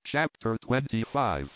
Chapter 25.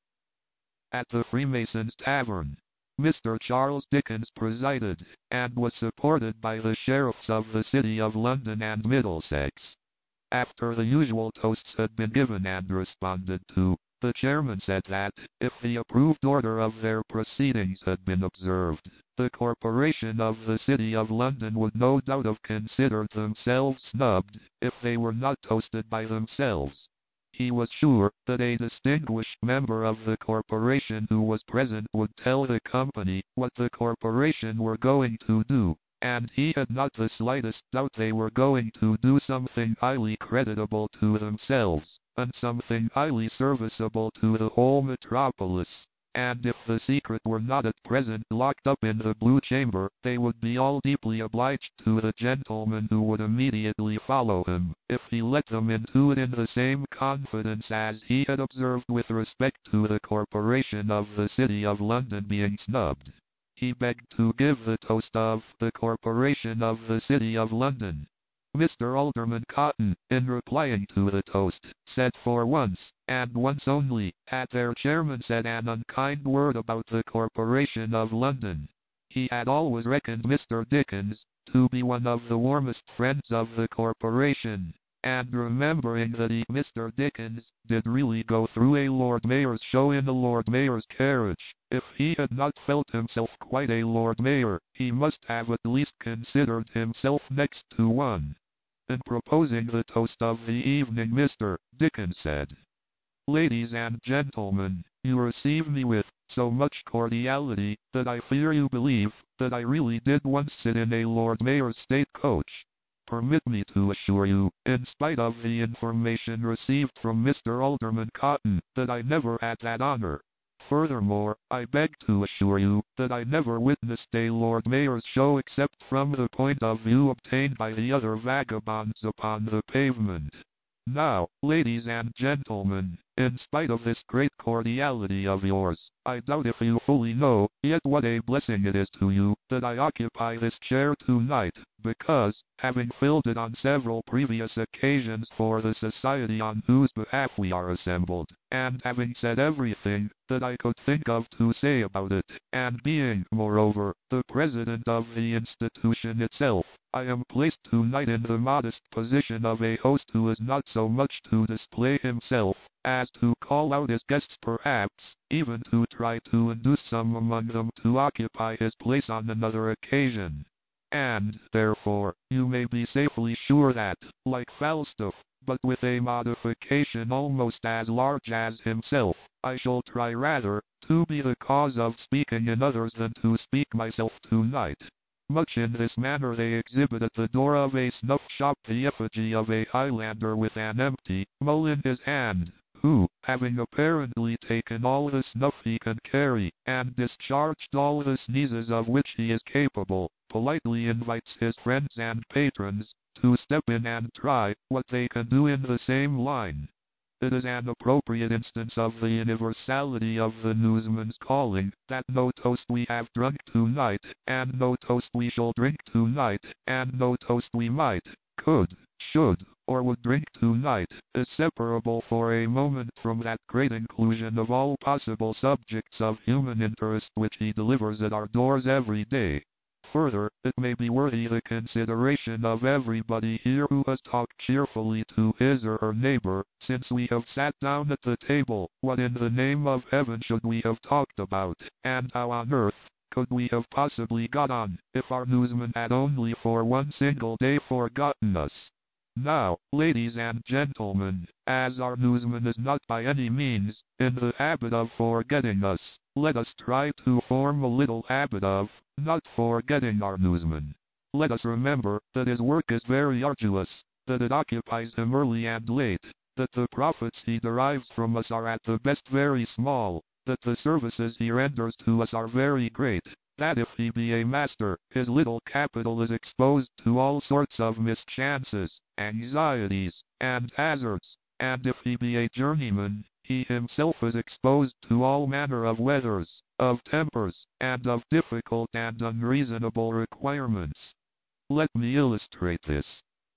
At the Freemasons' Tavern, Mr. Charles Dickens presided, and was supported by the sheriffs of the City of London and Middlesex. After the usual toasts had been given and responded to, the chairman said that, if the approved order of their proceedings had been observed, the corporation of the City of London would no doubt have considered themselves snubbed, if they were not toasted by themselves. He was sure that a distinguished member of the corporation who was present would tell the company what the corporation were going to do, and he had not the slightest doubt they were going to do something highly creditable to themselves, and something highly serviceable to the whole metropolis. And if the secret were not at present locked up in the Blue Chamber, they would be all deeply obliged to the gentleman who would immediately follow him, if he let them into it in the same confidence as he had observed with respect to the corporation of the City of London being snubbed. He begged to give the toast of the corporation of the City of London. Mr. Alderman Cotton, in replying to the toast, said for once, and once only, had their chairman said an unkind word about the corporation of London. He had always reckoned Mr. Dickens to be one of the warmest friends of the corporation, and remembering that Mr. Dickens did really go through a Lord Mayor's show in a Lord Mayor's carriage, if he had not felt himself quite a Lord Mayor, he must have at least considered himself next to one. In proposing the toast of the evening, Mr. Dickens said, "Ladies and gentlemen, you receive me with so much cordiality that I fear you believe that I really did once sit in a Lord Mayor's state coach. Permit me to assure you, in spite of the information received from Mr. Alderman Cotton, that I never had that honor. Furthermore, I beg to assure you that I never witnessed a Lord Mayor's show except from the point of view obtained by the other vagabonds upon the pavement. Now, ladies and gentlemen, in spite of this great cordiality of yours, I doubt if you fully know yet what a blessing it is to you that I occupy this chair tonight, because, having filled it on several previous occasions for the society on whose behalf we are assembled, and having said everything that I could think of to say about it, and being, moreover, the president of the institution itself, I am placed tonight in the modest position of a host who is not so much to display himself as to call out his guests, perhaps even to try to induce some among them to occupy his place on another occasion. And, therefore, you may be safely sure that, like Falstaff, but with a modification almost as large as himself, I shall try rather to be the cause of speaking in others than to speak myself tonight." Much in this manner they exhibit at the door of a snuff-shop the effigy of a Highlander with an empty mull in his hand, who, having apparently taken all the snuff he can carry, and discharged all the sneezes of which he is capable, politely invites his friends and patrons to step in and try what they can do in the same line. It is an appropriate instance of the universality of the newsman's calling, that no toast we have drunk tonight, and no toast we shall drink tonight, and no toast we might, could, should, or would drink tonight, is separable for a moment from that great inclusion of all possible subjects of human interest which he delivers at our doors every day. Further, it may be worthy the consideration of everybody here who has talked cheerfully to his or her neighbor, since we have sat down at the table, what in the name of heaven should we have talked about, and how on earth could we have possibly got on, if our newsman had only for one single day forgotten us? Now, ladies and gentlemen, as our newsman is not by any means in the habit of forgetting us, let us try to form a little habit of not forgetting our newsman. Let us remember that his work is very arduous, that it occupies him early and late, that the profits he derives from us are at the best very small, that the services he renders to us are very great, that if he be a master, his little capital is exposed to all sorts of mischances, anxieties, and hazards, and if he be a journeyman, he himself is exposed to all manner of weathers, of tempers, and of difficult and unreasonable requirements. Let me illustrate this.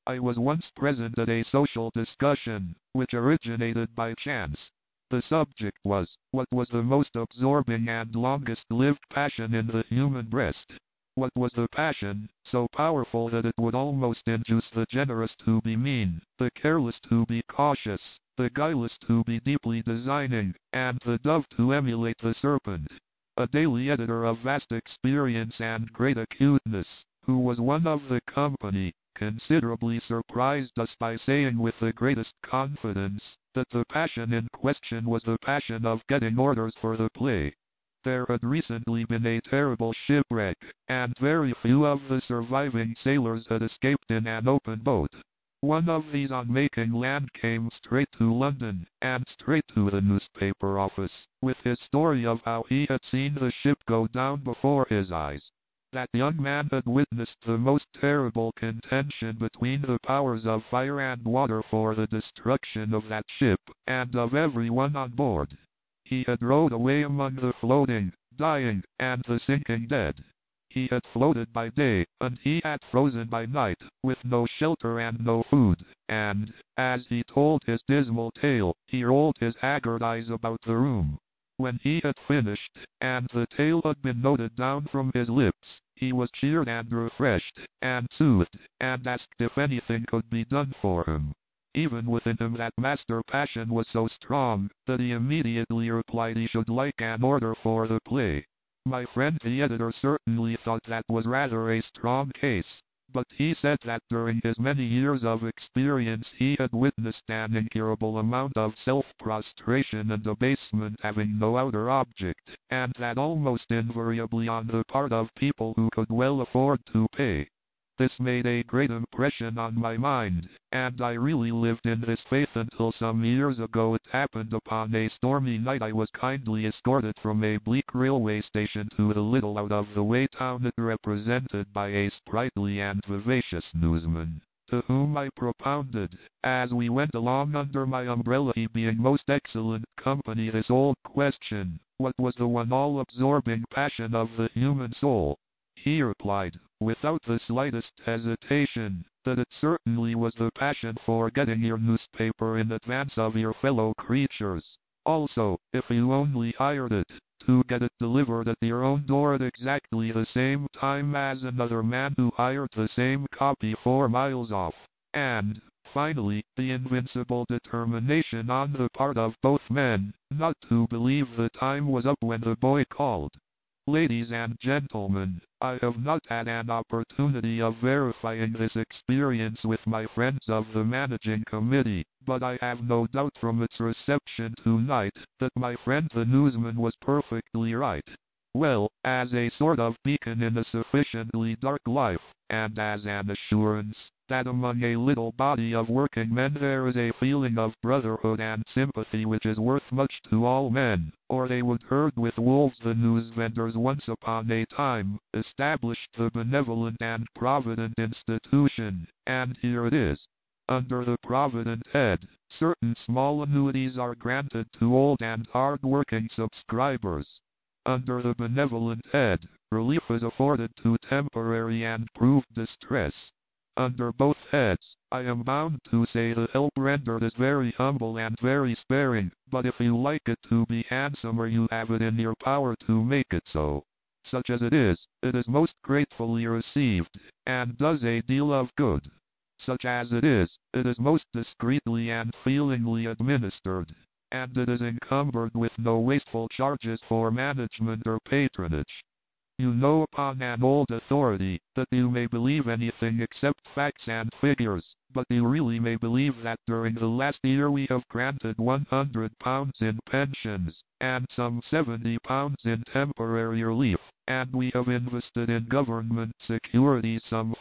I was once present at a social discussion, which originated by chance. The subject was, what was the most absorbing and longest-lived passion in the human breast? What was the passion, so powerful that it would almost induce the generous to be mean, the careless to be cautious, the guileless to be deeply designing, and the dove to emulate the serpent? A daily editor of vast experience and great acuteness, who was one of the company, considerably surprised us by saying with the greatest confidence, that the passion in question was the passion of getting orders for the play. There had recently been a terrible shipwreck, and very few of the surviving sailors had escaped in an open boat. One of these on making land came straight to London, and straight to the newspaper office, with his story of how he had seen the ship go down before his eyes. That young man had witnessed the most terrible contention between the powers of fire and water for the destruction of that ship, and of everyone on board. He had rowed away among the floating, dying, and the sinking dead. He had floated by day, and he had frozen by night, with no shelter and no food, and, as he told his dismal tale, he rolled his haggard eyes about the room. When he had finished, and the tale had been noted down from his lips, he was cheered and refreshed, and soothed, and asked if anything could be done for him. Even within him that master passion was so strong, that he immediately replied he should like an order for the play. My friend the editor certainly thought that was rather a strong case, but he said that during his many years of experience he had witnessed an incurable amount of self-prostration and abasement having no outer object, and that almost invariably on the part of people who could well afford to pay. This made a great impression on my mind, and I really lived in this faith until some years ago it happened upon a stormy night I was kindly escorted from a bleak railway station to the little out-of-the-way town it represented by a sprightly and vivacious newsman, to whom I propounded, as we went along under my umbrella, he being most excellent company, this old question: what was the one all-absorbing passion of the human soul? He replied, without the slightest hesitation, that it certainly was the passion for getting your newspaper in advance of your fellow creatures. Also, if you only hired it, to get it delivered at your own door at exactly the same time as another man who hired the same copy 4 miles off. And, finally, the invincible determination on the part of both men, not to believe the time was up when the boy called. Ladies and gentlemen, I have not had an opportunity of verifying this experience with my friends of the managing committee, but I have no doubt from its reception tonight that my friend the newsman was perfectly right. Well, as a sort of beacon in a sufficiently dark life, and as an assurance that among a little body of working men there is a feeling of brotherhood and sympathy which is worth much to all men, or they would herd with wolves, the newsvendors once upon a time established the benevolent and provident institution, and here it is. Under the provident head, certain small annuities are granted to old and hard-working subscribers. Under the benevolent head, relief is afforded to temporary and proved distress. Under both heads, I am bound to say the help rendered is very humble and very sparing, but if you like it to be handsomer you have it in your power to make it so. Such as it is most gratefully received, and does a deal of good. Such as it is most discreetly and feelingly administered, and it is encumbered with no wasteful charges for management or patronage. You know upon an old authority that you may believe anything except facts and figures, but you really may believe that during the last year we have granted £100 in pensions, and some £70 in temporary relief, and we have invested in government securities some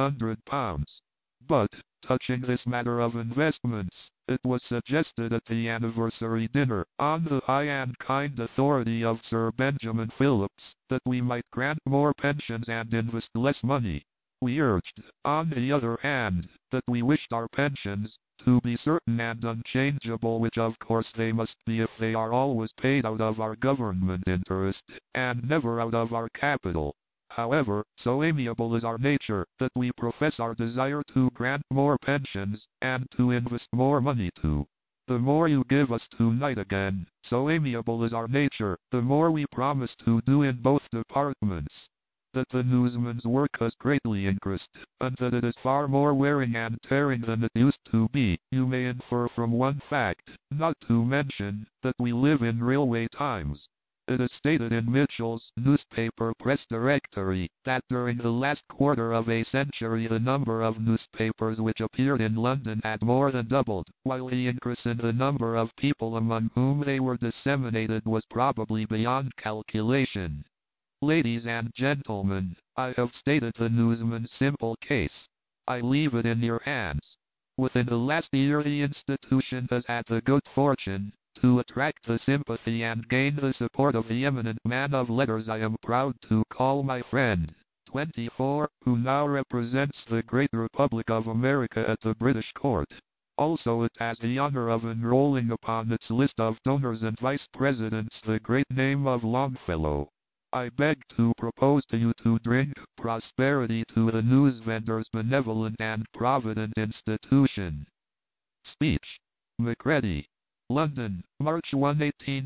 £400. But, touching this matter of investments, it was suggested at the anniversary dinner, on the high and kind authority of Sir Benjamin Phillips, that we might grant more pensions and invest less money. We urged, on the other hand, that we wished our pensions to be certain and unchangeable, which of course they must be if they are always paid out of our government interest, and never out of our capital. however, so amiable is our nature, that we profess our desire to grant more pensions, and to invest more money too. The more you give us tonight again, so amiable is our nature, the more we promise to do in both departments. That the newsman's work has greatly increased, and that it is far more wearing and tearing than it used to be, you may infer from one fact, not to mention that we live in railway times. It is stated in Mitchell's newspaper press directory that during the last quarter of a century the number of newspapers which appeared in London had more than doubled, while the increase in the number of people among whom they were disseminated was probably beyond calculation. Ladies and gentlemen, I have stated the newsman's simple case. I leave it in your hands. Within the last year the institution has had the good fortune to attract the sympathy and gain the support of the eminent man of letters I am proud to call my friend, 24, who now represents the great Republic of America at the British Court. Also it has the honor of enrolling upon its list of donors and vice presidents the great name of Longfellow. I beg to propose to you to drink prosperity to the newsvendor's benevolent and provident institution. Speech. Macready. London, March 1,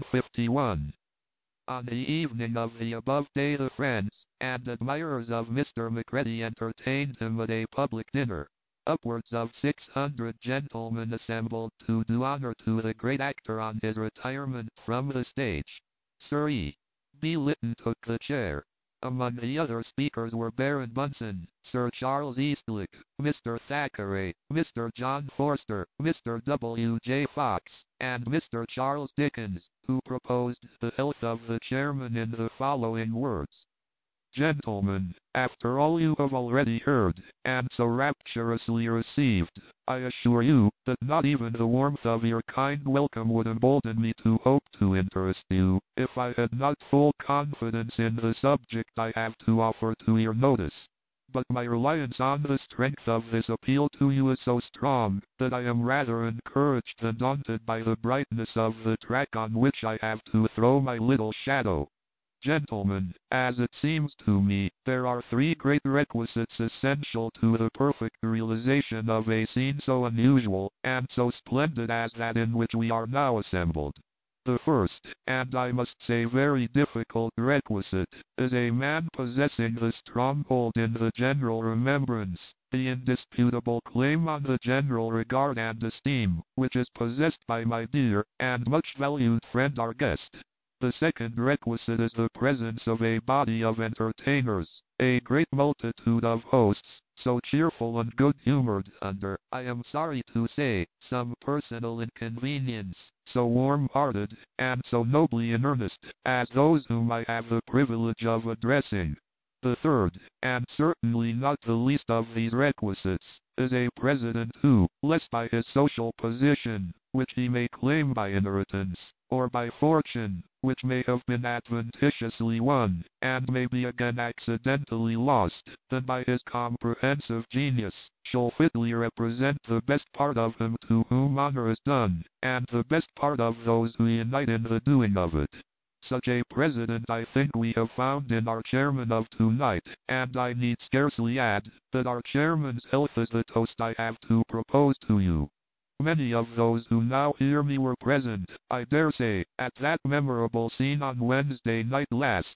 1851. On the evening of the above day the friends and admirers of Mr. Macready entertained him at a public dinner. Upwards of 600 gentlemen assembled to do honor to the great actor on his retirement from the stage. Sir E. B. Lytton took the chair. Among the other speakers were Baron Bunsen, Sir Charles Eastlick, Mr. Thackeray, Mr. John Forster, Mr. W. J. Fox, and Mr. Charles Dickens, who proposed the health of the chairman in the following words. Gentlemen, after all you have already heard, and so rapturously received, I assure you that not even the warmth of your kind welcome would embolden me to hope to interest you, if I had not full confidence in the subject I have to offer to your notice. But my reliance on the strength of this appeal to you is so strong, that I am rather encouraged than daunted by the brightness of the track on which I have to throw my little shadow. Gentlemen, as it seems to me, there are three great requisites essential to the perfect realization of a scene so unusual and so splendid as that in which we are now assembled. The first, and I must say very difficult requisite, is a man possessing the stronghold in the general remembrance, the indisputable claim on the general regard and esteem, which is possessed by my dear and much valued friend our guest. The second requisite is the presence of a body of entertainers, a great multitude of hosts, so cheerful and good-humored under, I am sorry to say, some personal inconvenience, so warm-hearted, and so nobly in earnest, as those whom I have the privilege of addressing. The third, and certainly not the least of these requisites, is a president who, less by his social position, which he may claim by inheritance, or by fortune, which may have been adventitiously won, and may be again accidentally lost, than by his comprehensive genius, shall fitly represent the best part of him to whom honor is done, and the best part of those who unite in the doing of it. Such a president I think we have found in our chairman of tonight, and I need scarcely add, that our chairman's health is the toast I have to propose to you. Many of those who now hear me were present, I dare say, at that memorable scene on Wednesday night last,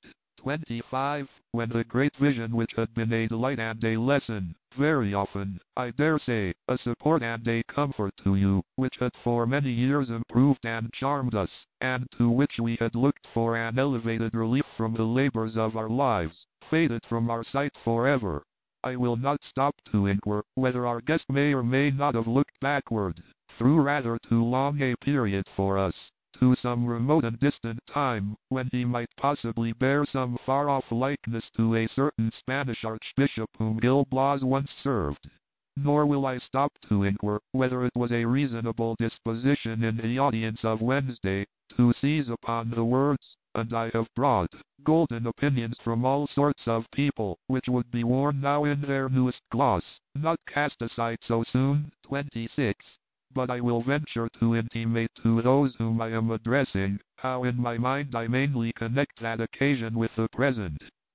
25, when the great vision which had been a delight and a lesson, very often, I dare say, a support and a comfort to you, which had for many years improved and charmed us, and to which we had looked for an elevated relief from the labors of our lives, faded from our sight forever. I will not stop to inquire whether our guest may or may not have looked backward, through rather too long a period for us, to some remote and distant time, when he might possibly bear some far-off likeness to a certain Spanish archbishop whom Gil Blas once served. Nor will I stop to inquire whether it was a reasonable disposition in the audience of Wednesday, to seize upon the words, and I have brought golden opinions from all sorts of people, which would be worn now in their newest gloss, not cast aside so soon, 26. But I will venture to intimate to those whom I am addressing, how in my mind I mainly connect that occasion with the present.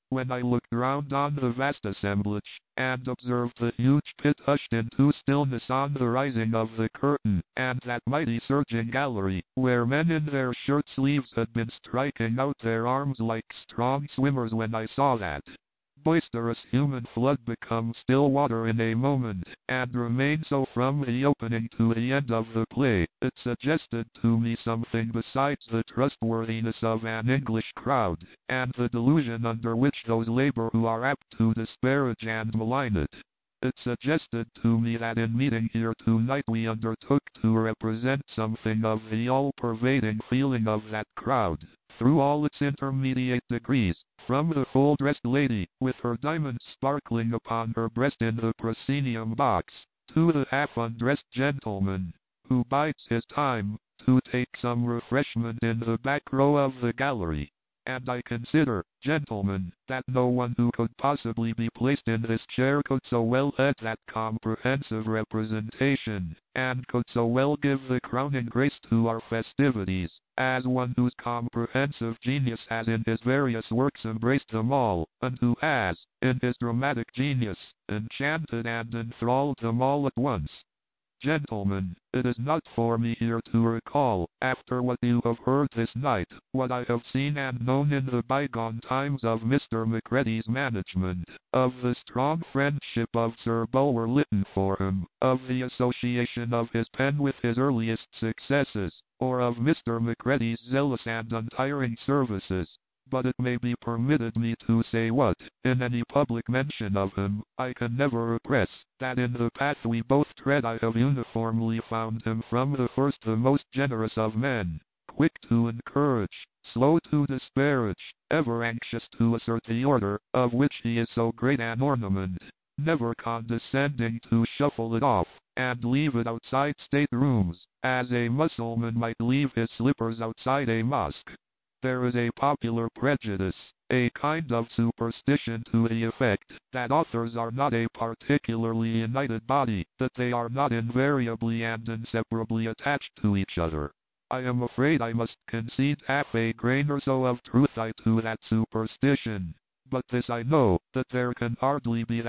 when I looked round on the vast assemblage, and observed the huge pit hushed into stillness on the rising of the curtain, and that mighty surging gallery, where men in their shirt sleeves had been striking out their arms like strong swimmers, when I saw that boisterous human flood become still water in a moment, and remain so from the opening to the end of the play, it suggested to me something besides the trustworthiness of an English crowd, and the delusion under which those labor who are apt to disparage and malign it. It suggested to me that in meeting here tonight we undertook to represent something of the all-pervading feeling of that crowd, through all its intermediate degrees, from the full-dressed lady, with her diamonds sparkling upon her breast in the proscenium box, to the half-undressed gentleman, who bides his time, to take some refreshment in the back row of the gallery. And I consider, gentlemen, that no one who could possibly be placed in this chair could so well head that comprehensive representation, and could so well give the crowning grace to our festivities, as one whose comprehensive genius has in his various works embraced them all, and who has, in his dramatic genius, enchanted and enthralled them all at once. Gentlemen, it is not for me here to recall, after what you have heard this night, what I have seen and known in the bygone times of Mr. Macready's management, of the strong friendship of Sir Bulwer Lytton for him, of the association of his pen with his earliest successes, or of Mr. Macready's zealous and untiring services. But it may be permitted me to say what, in any public mention of him, I can never repress, that in the path we both tread I have uniformly found him from the first the most generous of men, quick to encourage, slow to disparage, ever anxious to assert the order, of which he is so great an ornament, never condescending to shuffle it off, and leave it outside state-rooms, as a Mussulman might leave his slippers outside a mosque. There is a popular prejudice, a kind of superstition to the effect that authors are not a particularly united body, that they are not invariably and inseparably attached to each other. I am afraid I must concede half a grain or so of truth to that superstition. But this I know, that there can hardly be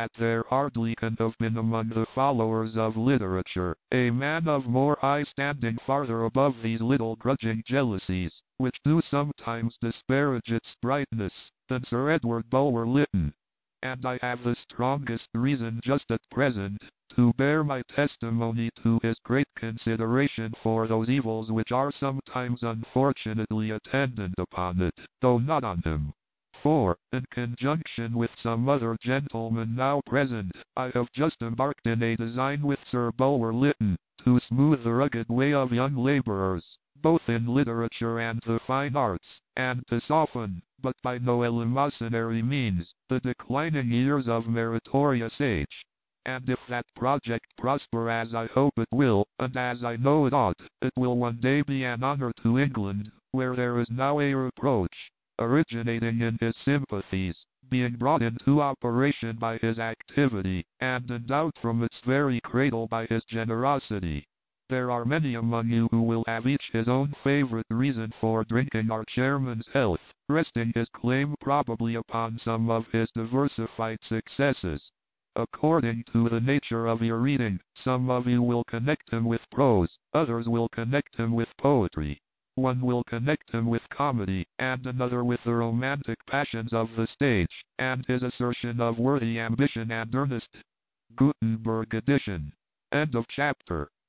among the followers of literature, a man of more high standing farther above these little grudging jealousies, which do sometimes disparage its brightness, than Sir Edward Bulwer Lytton. And I have the strongest reason just at present, to bear my testimony to his great consideration for those evils which are sometimes unfortunately attendant upon it, though not on him. For, in conjunction with some other gentlemen now present, I have just embarked in a design with Sir Bulwer Lytton, to smooth the rugged way of young labourers, both in literature and the fine arts, and to soften, but by no eleemosynary means, the declining years of meritorious age. And if that project prosper as I hope it will, and as I know it ought, it will one day be an honour to England, where there is now a reproach, originating in his sympathies, being brought into operation by his activity, and endowed from its very cradle by his generosity. There are many among you who will have each his own favorite reason for drinking our chairman's health, resting his claim probably upon some of his diversified successes. According to the nature of your reading, some of you will connect him with prose, others will connect him with poetry. One will connect him with comedy, and another with the romantic passions of the stage, and his assertion of worthy ambition and earnest. Gutenberg edition. End of chapter.